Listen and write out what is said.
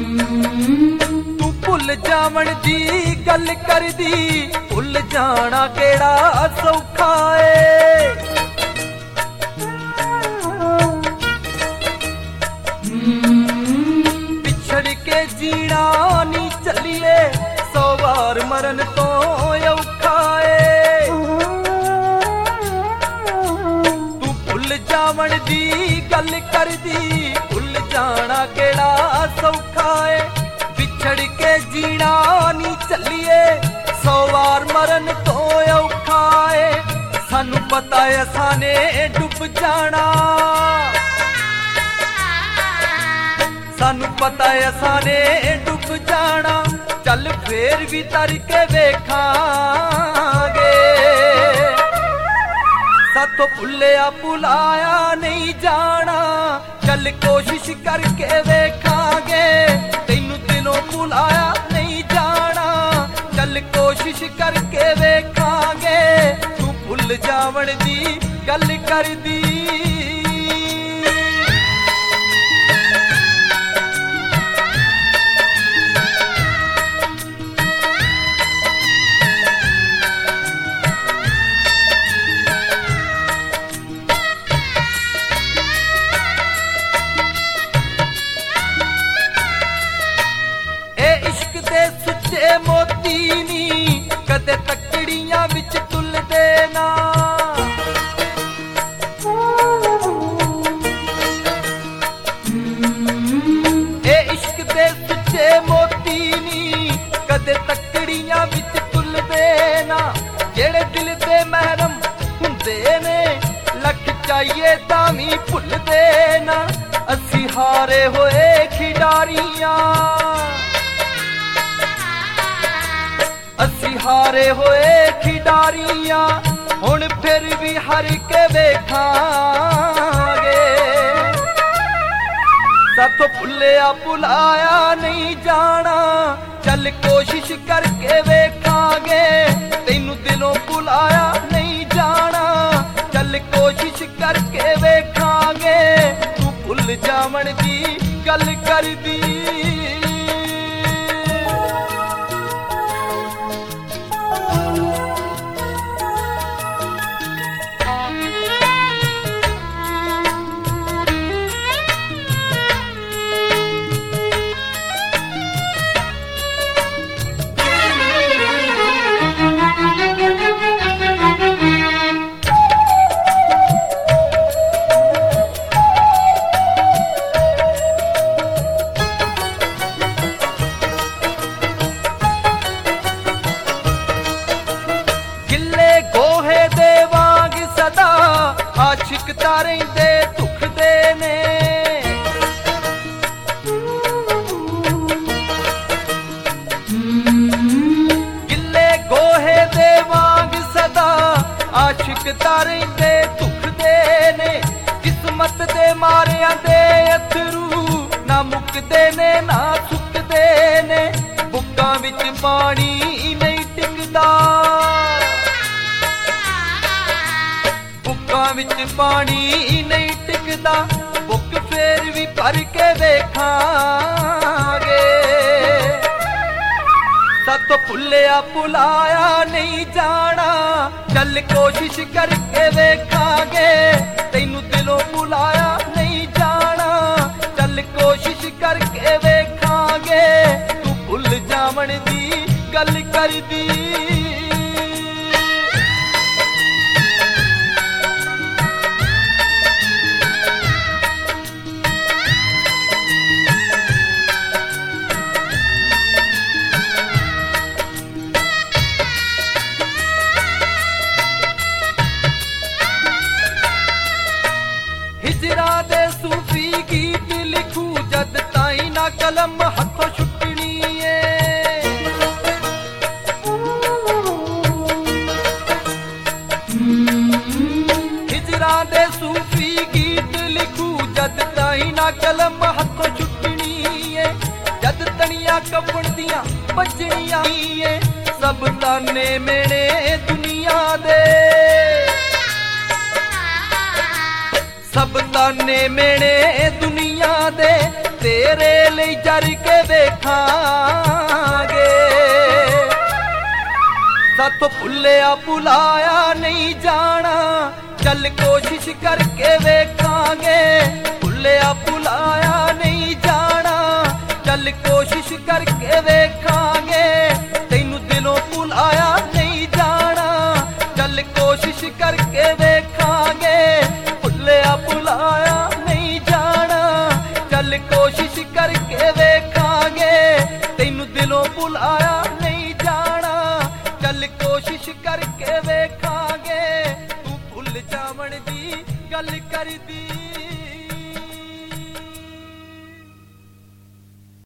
तू भुल जावण दी गल करदी, भुल जाना केड़ा सौखा है। पिछड़ के जीना नी चलिए, 100 बार मरन तो औखा है। तू भुल जावण दी गल करदी, भुल जाना केड़ा सौखा है। बिछड़ के जीना नी चलिए, 100 बार मरन तो औखा है। सानू पता है साने डुब जाना, सानू पता है साने डुब जाना। चल फेर भी तर के वेखांगे, साथों भुलिया भुलाया नहीं जाना। चल कोशिश करके वेखांगे, तैनू दिलों भुलाया नहीं जाना। चल कोशिश करके वेखांगे, तू भुल जावण दी गल करदी। सुच्चे मोती नी कदे तकड़ियां विच तुलदे ना। ए इश्क दे सुच्चे मोती नी कदे तकड़ियां विच तुलदे ना। जेड़े दिल दे महरम हुंदे ने, लख चाहिए तां वी भुलदे ना। असी हारे होए खिडारियां, असी हारे होए खिडारियां, हुण फिर भी हर के वेखांगे। साथों भुलिया भुलाया नहीं जाना। चल कोशिश करके वेखांगे, तैनू दिलों भुलाया नहीं जाना। चल कोशिश करके वेखांगे, तू भुल जावण दी गल करदी। आशिक तारें दे दुख दे ने, गिले गोहे दे वांग सदा। आशिक तारें दे दुख दे ने, किस्मत दे मारियां दे अथरू ना मुकदे ने ना सुकदे ने। बुक्कां विच पानी नहीं टिकदा, विच पानी नहीं टिकदा। बुक फेर भी भर के वेखांगे, साथों भुलिया भुलाया नहीं जाना। चल कोशिश करके वेखांगे, तैनू दिलों भुलाया नहीं जाना। चल कोशिश करके वेखांगे, तू भुल जावण दी गल करदी। हिजरा दे सूफी गीत लिखू, जद ताई ना कलम हथों छुटनी है। हिजरा दे सूफी गीत लिखू, जद ताई ना कलम हथों छुटनी है। जद तनिया कपड़ दियां बजनियां है, सब ताने मेने दुनिया दे। सब ताने मेने दुनिया दे, ਤੇਰੇ ਲਈ ਜਰ ਕੇ ਵੇਖਾਂਗੇ ਸਾਥੋਂ ਭੁੱਲਿਆ ਭੁਲਾਇਆ ਨਹੀਂ ਜਾਣਾ ਚੱਲ ਕੋਸ਼ਿਸ਼ ਕਰਕੇ ਵੇਖਾਂਗੇ ਭੁੱਲਿਆ ਭੁਲਾਇਆ ਨਹੀਂ ਜਾਣਾ ਚੱਲ ਕੋਸ਼ਿਸ਼ ਕਰਕੇ ਵੇਖਾਂਗੇ ਤੈਨੂੰ ਦਿਲੋਂ ਭੁਲਾਇਆ ਨਹੀਂ ਜਾਣਾ ਚੱਲ ਕੋਸ਼ਿਸ਼ ਕਰਕੇ ਵੇਖਾਂਗੇ ਭੁੱਲਿਆ ਭੁਲਾਇਆ ਨਹੀਂ ਜਾਣਾ ਚੱਲ ਕੋਸ਼ਿਸ਼ ਕਰਕੇ ਵੇਖਾਂਗੇ ਤੈਨੂੰ ਦਿਲੋਂ ਭੁਲਾਇਆ ਨਹੀਂ ਜਾਣਾ ਚੱਲ ਕੋਸ਼ਿਸ਼ ਕਰਕੇ ਵੇਖਾਂਗੇ ਤੂੰ ਭੁੱਲ ਜਾਵਣ ਦੀ ਗੱਲ ਕਰ